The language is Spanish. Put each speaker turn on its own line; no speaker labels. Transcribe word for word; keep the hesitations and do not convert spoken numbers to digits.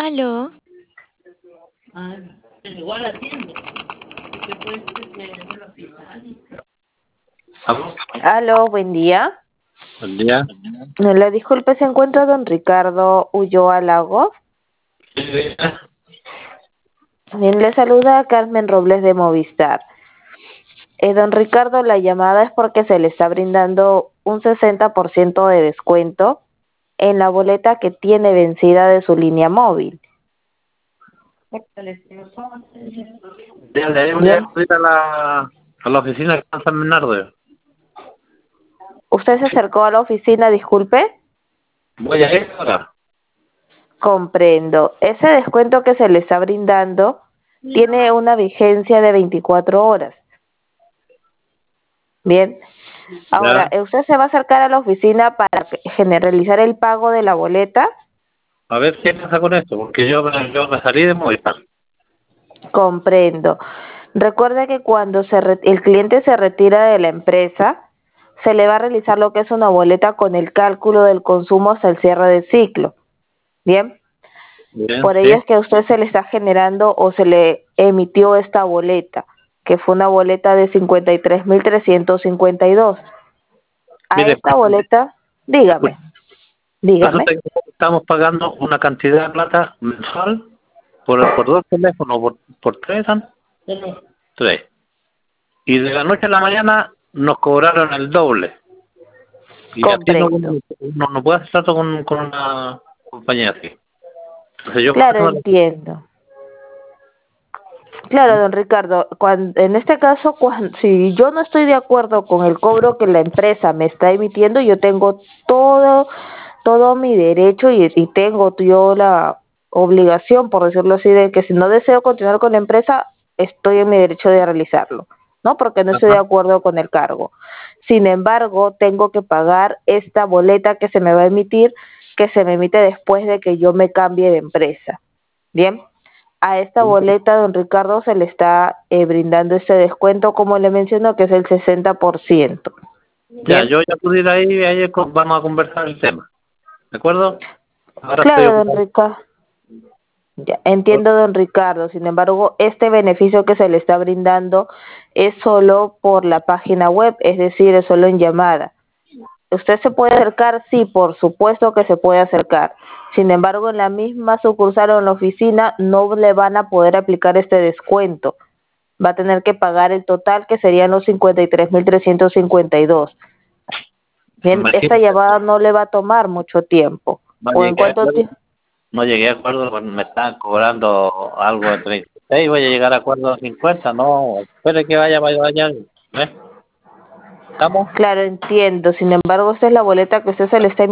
Aló,
Ah, igual atiende. ¿Qué puede ser que no lo pida? ¿Aló?
Aló, buen día.
Buen día.
Le disculpe, ¿se encuentra don Ricardo Ulloa Lago?
Sí, diga.
Bien, le saluda Carmen Robles de Movistar. Eh, don Ricardo, la llamada es porque se le está brindando un sesenta por ciento de descuento en la boleta que tiene vencida de su línea móvil.
Ya le voy
Bien,
a ir a la, a la oficina que está en San Bernardo.
¿usted se acercó a la oficina, disculpe?
Voy a ir ahora.
Comprendo. Ese descuento que se le está brindando tiene una vigencia de veinticuatro horas. Bien. Ahora,
Ya.
¿usted se va a acercar a la oficina para generalizar el pago de la boleta?
A ver qué pasa con esto, porque yo, me- yo me salí de Movistar.
Comprendo. Recuerde que cuando se re- el cliente se retira de la empresa, se le va a realizar lo que es una boleta con el cálculo del consumo hasta el cierre del ciclo. Bien.
Bien,
Por ello
sí.
es que a usted se le está generando o se le emitió esta boleta, que fue una boleta de cincuenta y tres mil trescientos cincuenta y dos. A
Mire,
esta boleta, dígame,
resulta
dígame.
que estamos pagando una cantidad de plata mensual por, por dos teléfonos, por, por tres, ¿eran? Tres. Y de la noche a la mañana nos cobraron el doble. Y así no,
Comprendo.
no, no puedo hacer trato con, con una compañía así. Entonces yo por
Claro,
eso no le...
entiendo. Claro, don Ricardo, cuan- en este caso, cuan- si yo no estoy de acuerdo con el cobro que la empresa me está emitiendo, yo tengo todo, todo mi derecho y, y tengo yo la obligación, por decirlo así, de que si no deseo continuar con la empresa, estoy en mi derecho de realizarlo, ¿no? Porque no estoy de
Ajá.
acuerdo con el cargo. Sin embargo, tengo que pagar esta boleta que se me va a emitir, que se me emite después de que yo me cambie de empresa. Bien. A esta boleta, don Ricardo, se le está eh, brindando este descuento, como le menciono, que es el sesenta por ciento.
Ya,
Bien.
yo ya pude ir ahí y ahí co- vamos a conversar el tema. ¿De acuerdo? Ahora estoy
Claro, don
ocupado.
Ricardo. Ya, entiendo, don Ricardo. Sin embargo, este beneficio que se le está brindando es solo por la página web, es decir, es solo en llamada. ¿Usted se puede acercar? Sí, por supuesto que se puede acercar. Sin embargo, en la misma sucursal o en la oficina no le van a poder aplicar este descuento. Va a tener que pagar el total, que serían los cincuenta y tres mil trescientos cincuenta y dos. Bien, esta
Imagínate,
llamada no le va a tomar mucho tiempo.
no
¿O en
llegué a
cuánto
acuerdo,
tiempo?
no llegué a acuerdo, con- me estaban cobrando algo de treinta y seis, voy a llegar a acuerdo de cincuenta, no, espere que vaya, vaya, vaya. ¿Ves? ¿Estamos?
Claro, entiendo. Sin embargo, esta es la boleta que usted se le está